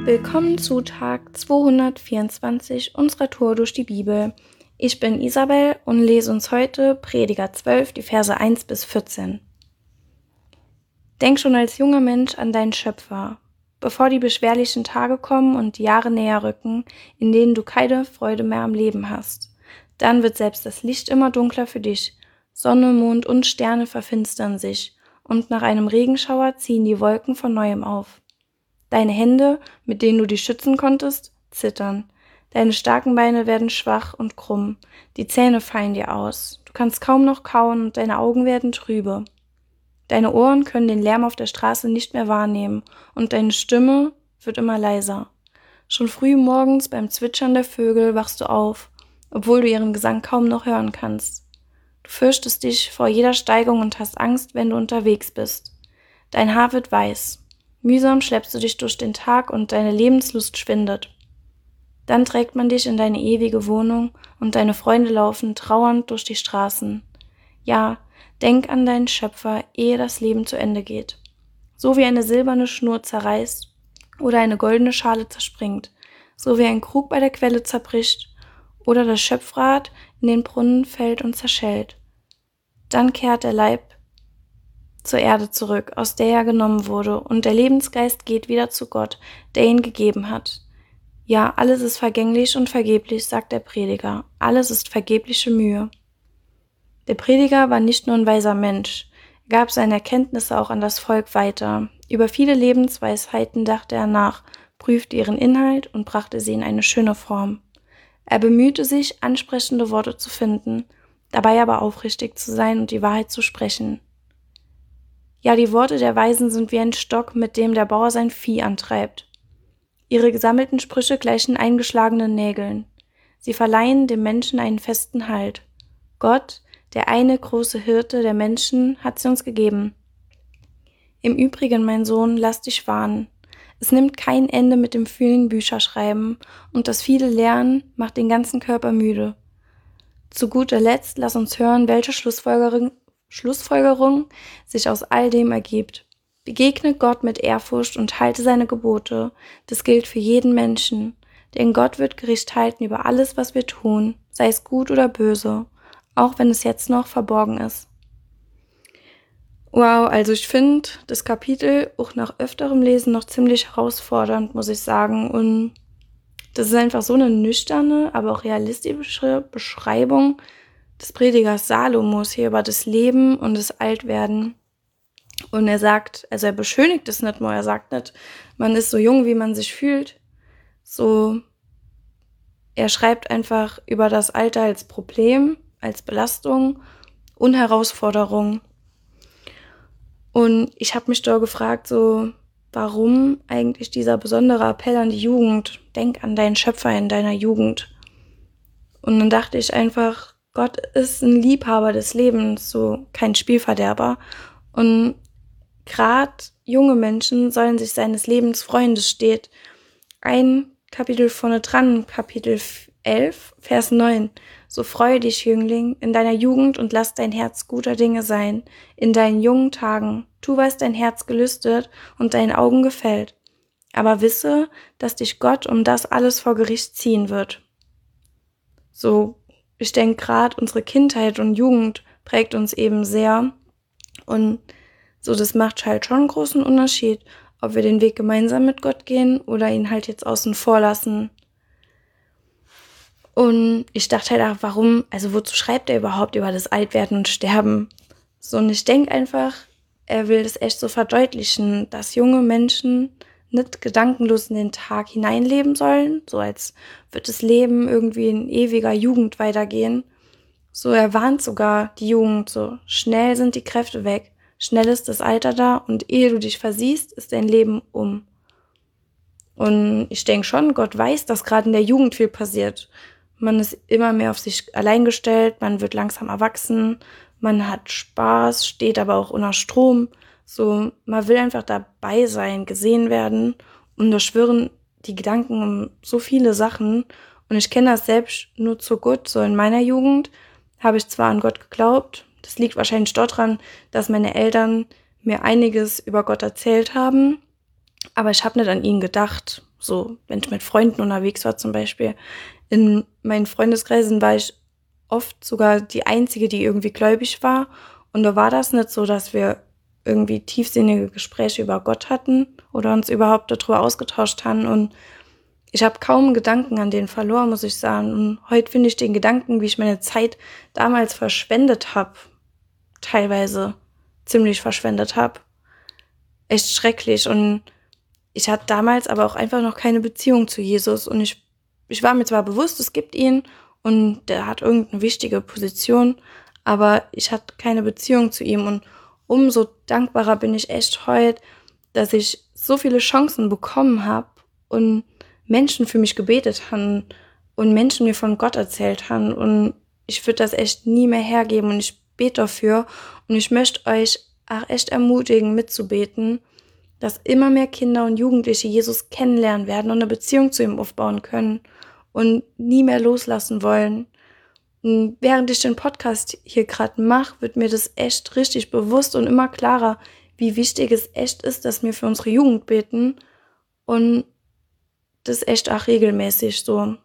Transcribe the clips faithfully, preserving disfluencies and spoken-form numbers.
Willkommen zu Tag zweihundertvierundzwanzig unserer Tour durch die Bibel. Ich bin Isabel und lese uns heute Prediger zwölf, die Verse eins bis vierzehn. Denk schon als junger Mensch an deinen Schöpfer, bevor die beschwerlichen Tage kommen und die Jahre näher rücken, in denen du keine Freude mehr am Leben hast. Dann wird selbst das Licht immer dunkler für dich. Sonne, Mond und Sterne verfinstern sich, und nach einem Regenschauer ziehen die Wolken von neuem auf. Deine Hände, mit denen du dich schützen konntest, zittern. Deine starken Beine werden schwach und krumm. Die Zähne fallen dir aus. Du kannst kaum noch kauen und deine Augen werden trübe. Deine Ohren können den Lärm auf der Straße nicht mehr wahrnehmen und deine Stimme wird immer leiser. Schon früh morgens beim Zwitschern der Vögel wachst du auf, obwohl du ihren Gesang kaum noch hören kannst. Du fürchtest dich vor jeder Steigung und hast Angst, wenn du unterwegs bist. Dein Haar wird weiß. Mühsam schleppst du dich durch den Tag und deine Lebenslust schwindet. Dann trägt man dich in deine ewige Wohnung und deine Freunde laufen trauernd durch die Straßen. Ja, denk an deinen Schöpfer, ehe das Leben zu Ende geht. So wie eine silberne Schnur zerreißt oder eine goldene Schale zerspringt, so wie ein Krug bei der Quelle zerbricht oder das Schöpfrad in den Brunnen fällt und zerschellt. Dann kehrt der Leib zur Erde zurück, aus der er genommen wurde, und der Lebensgeist geht wieder zu Gott, der ihn gegeben hat. Ja, alles ist vergänglich und vergeblich, sagt der Prediger. Alles ist vergebliche Mühe. Der Prediger war nicht nur ein weiser Mensch, er gab seine Erkenntnisse auch an das Volk weiter. Über viele Lebensweisheiten dachte er nach, prüfte ihren Inhalt und brachte sie in eine schöne Form. Er bemühte sich, ansprechende Worte zu finden, dabei aber aufrichtig zu sein und die Wahrheit zu sprechen. Ja, die Worte der Weisen sind wie ein Stock, mit dem der Bauer sein Vieh antreibt. Ihre gesammelten Sprüche gleichen eingeschlagenen Nägeln. Sie verleihen dem Menschen einen festen Halt. Gott, der eine große Hirte der Menschen, hat sie uns gegeben. Im Übrigen, mein Sohn, lass dich warnen. Es nimmt kein Ende mit dem vielen Bücherschreiben, und das viele Lernen macht den ganzen Körper müde. Zu guter Letzt lass uns hören, welche Schlussfolgerung Schlussfolgerung sich aus all dem ergibt. Begegne Gott mit Ehrfurcht und halte seine Gebote. Das gilt für jeden Menschen, denn Gott wird Gericht halten über alles, was wir tun, sei es gut oder böse, auch wenn es jetzt noch verborgen ist. Wow, also ich finde das Kapitel auch nach öfterem Lesen noch ziemlich herausfordernd, muss ich sagen. Und das ist einfach so eine nüchterne, aber auch realistische Beschreibung des Predigers Salomos hier über das Leben und das Altwerden. Und er sagt, also er beschönigt es nicht nur, er sagt nicht, man ist so jung, wie man sich fühlt. So, er schreibt einfach über das Alter als Problem, als Belastung und Herausforderung. Und ich habe mich da gefragt, so, warum eigentlich dieser besondere Appell an die Jugend? Denk an deinen Schöpfer in deiner Jugend. Und dann dachte ich einfach, Gott ist ein Liebhaber des Lebens, so kein Spielverderber. Und gerade junge Menschen sollen sich seines Lebens freuen. Das steht ein Kapitel vorne dran, Kapitel elf, Vers neun. So freue dich, Jüngling, in deiner Jugend und lass dein Herz guter Dinge sein. In deinen jungen Tagen, tu, was dein Herz gelüstet und deinen Augen gefällt. Aber wisse, dass dich Gott um das alles vor Gericht ziehen wird. So, ich denke gerade, unsere Kindheit und Jugend prägt uns eben sehr. Und so, das macht halt schon einen großen Unterschied, ob wir den Weg gemeinsam mit Gott gehen oder ihn halt jetzt außen vor lassen. Und ich dachte halt auch, warum, also wozu schreibt er überhaupt über das Altwerden und Sterben? So, und ich denke einfach, er will das echt so verdeutlichen, dass junge Menschen nicht gedankenlos in den Tag hineinleben sollen, so als wird das Leben irgendwie in ewiger Jugend weitergehen. So, er warnt sogar die Jugend, so schnell sind die Kräfte weg, schnell ist das Alter da und ehe du dich versiehst, ist dein Leben um. Und ich denke schon, Gott weiß, dass gerade in der Jugend viel passiert. Man ist immer mehr auf sich allein gestellt, man wird langsam erwachsen, man hat Spaß, steht aber auch unter Strom. So, man will einfach dabei sein, gesehen werden, und da schwirren die Gedanken um so viele Sachen. Und ich kenne das selbst nur zu gut. So in meiner Jugend habe ich zwar an Gott geglaubt, das liegt wahrscheinlich daran, dass meine Eltern mir einiges über Gott erzählt haben, aber ich habe nicht an ihn gedacht. So, wenn ich mit Freunden unterwegs war zum Beispiel. In meinen Freundeskreisen war ich oft sogar die Einzige, die irgendwie gläubig war. Und da war das nicht so, dass wir irgendwie tiefsinnige Gespräche über Gott hatten oder uns überhaupt darüber ausgetauscht haben. Und ich habe kaum Gedanken an den verloren, muss ich sagen. Und heute finde ich den Gedanken, wie ich meine Zeit damals verschwendet habe, teilweise ziemlich verschwendet habe, echt schrecklich. Und ich hatte damals aber auch einfach noch keine Beziehung zu Jesus. Und ich, ich war mir zwar bewusst, es gibt ihn und der hat irgendeine wichtige Position, aber ich hatte keine Beziehung zu ihm. Und umso dankbarer bin ich echt heute, dass ich so viele Chancen bekommen habe und Menschen für mich gebetet haben und Menschen mir von Gott erzählt haben. Und ich würde das echt nie mehr hergeben und ich bete dafür. Und ich möchte euch auch echt ermutigen, mitzubeten, dass immer mehr Kinder und Jugendliche Jesus kennenlernen werden und eine Beziehung zu ihm aufbauen können und nie mehr loslassen wollen. Und während ich den Podcast hier gerade mache, wird mir das echt richtig bewusst und immer klarer, wie wichtig es echt ist, dass wir für unsere Jugend beten und das echt auch regelmäßig so.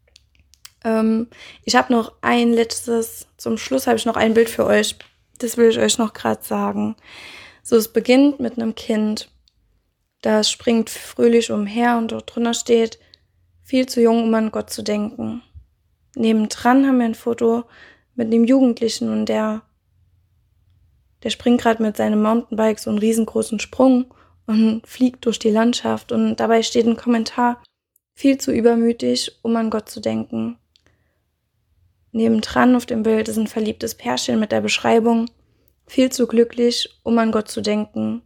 Ähm, ich habe noch ein letztes, zum Schluss habe ich noch ein Bild für euch, das will ich euch noch gerade sagen. So, es beginnt mit einem Kind, das springt fröhlich umher und dort drunter steht, viel zu jung, um an Gott zu denken. Nebendran haben wir ein Foto mit einem Jugendlichen und der, der springt gerade mit seinem Mountainbike so einen riesengroßen Sprung und fliegt durch die Landschaft und dabei steht ein Kommentar, viel zu übermütig, um an Gott zu denken. Nebendran auf dem Bild ist ein verliebtes Pärchen mit der Beschreibung, viel zu glücklich, um an Gott zu denken.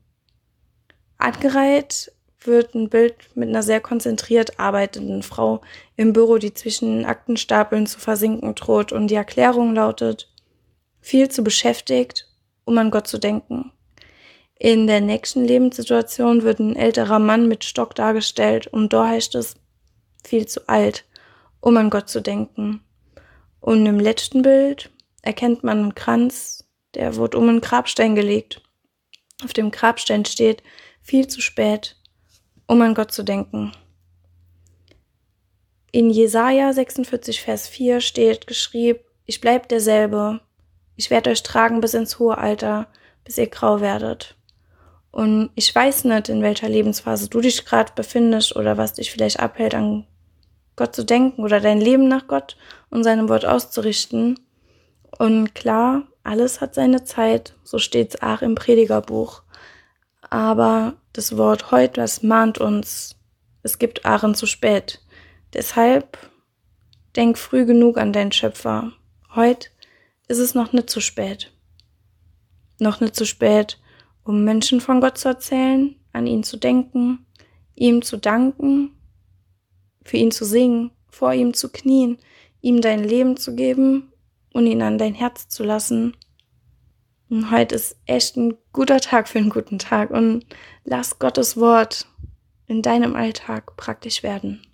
Angereiht wird ein Bild mit einer sehr konzentriert arbeitenden Frau im Büro, die zwischen Aktenstapeln zu versinken droht und die Erklärung lautet, viel zu beschäftigt, um an Gott zu denken. In der nächsten Lebenssituation wird ein älterer Mann mit Stock dargestellt und da heißt es, viel zu alt, um an Gott zu denken. Und im letzten Bild erkennt man einen Kranz, der wird um einen Grabstein gelegt. Auf dem Grabstein steht, viel zu spät, um an Gott zu denken. In Jesaja sechsundvierzig, Vers vier steht geschrieben, ich bleib derselbe, ich werde euch tragen bis ins hohe Alter, bis ihr grau werdet. Und ich weiß nicht, in welcher Lebensphase du dich gerade befindest oder was dich vielleicht abhält, an Gott zu denken oder dein Leben nach Gott und seinem Wort auszurichten. Und klar, alles hat seine Zeit, so steht es auch im Predigerbuch. Aber das Wort heute, das mahnt uns, es gibt Aren zu spät. Deshalb denk früh genug an deinen Schöpfer. Heute ist es noch nicht zu spät. Noch nicht zu spät, um Menschen von Gott zu erzählen, an ihn zu denken, ihm zu danken, für ihn zu singen, vor ihm zu knien, ihm dein Leben zu geben und ihn an dein Herz zu lassen. Und heute ist echt ein guter Tag für einen guten Tag und lass Gottes Wort in deinem Alltag praktisch werden.